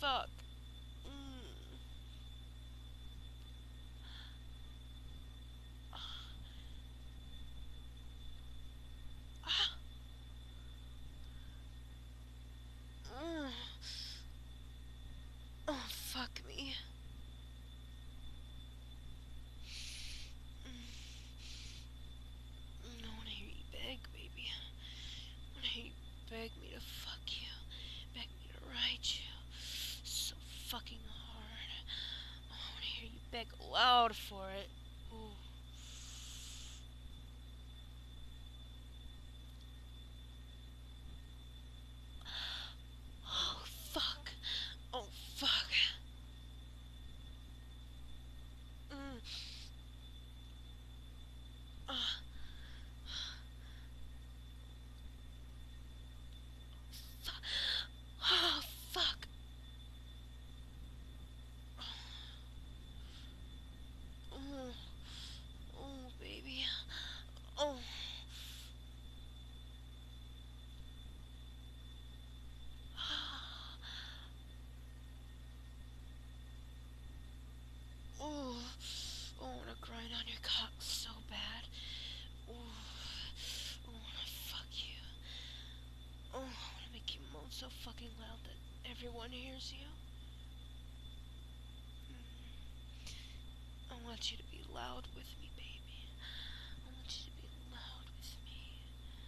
fuck. Mm. Ah. Mm. Oh, fuck me. I wanna hear you beg, baby. I wanna hear you beg me to fuck you. Beg me to ride you. So fucking hard. I wanna hear you beg loud for it. Ooh. Oh, fuck. Oh, fuck. Mm. Ah. Oh, fuck. Oh, oh, baby. Oh. Oh, I wanna grind on your cock so bad. Oh, I wanna fuck you. Oh, I wanna make you moan so fucking loud that everyone hears you. I want you to be loud with me, baby. I want you to be loud with me.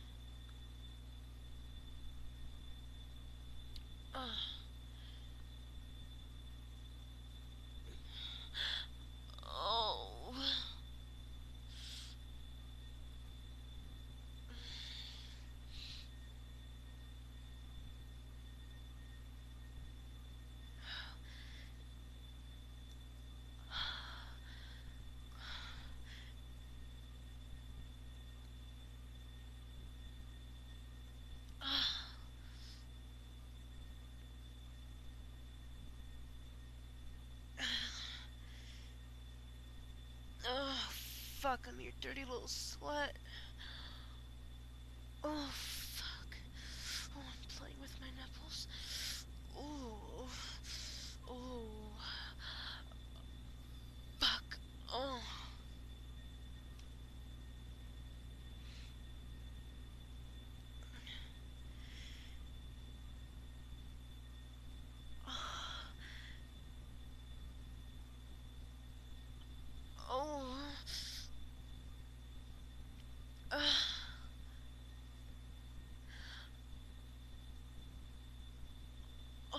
Oh. Oh, fuck, I'm your dirty little slut. Oh, fuck. Oh, I'm playing with my nipples. Ooh. Ooh. Fuck. Oh. Oh. Oh.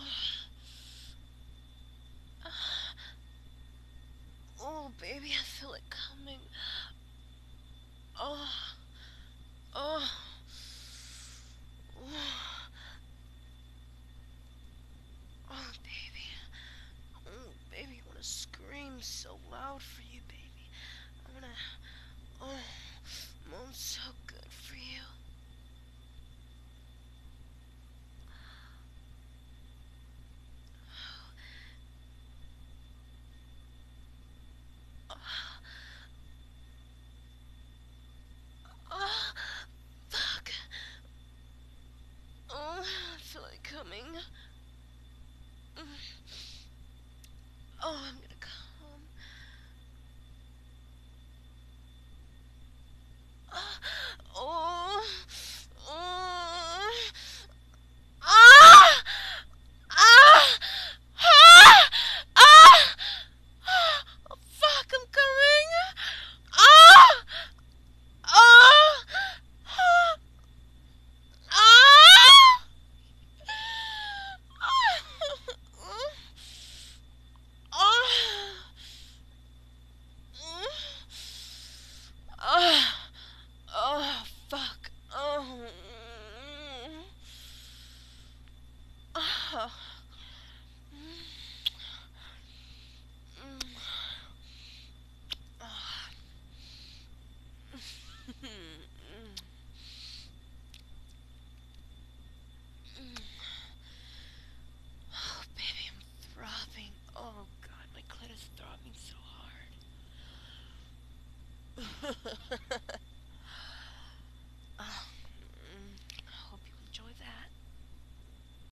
Oh, baby, I feel it coming. Oh. Oh. Oh, oh, baby. Oh, baby, I want to scream so loud for you, baby. I want to, oh, moan so good for you. Oh, oh, fuck. Oh, I feel it coming. Mm. Oh, I'm gonna come. Oh, oh, ah, ah, ah, ah, oh, fuck, I'm coming. Ah, ah, ah, ah, oh, fuck. Oh.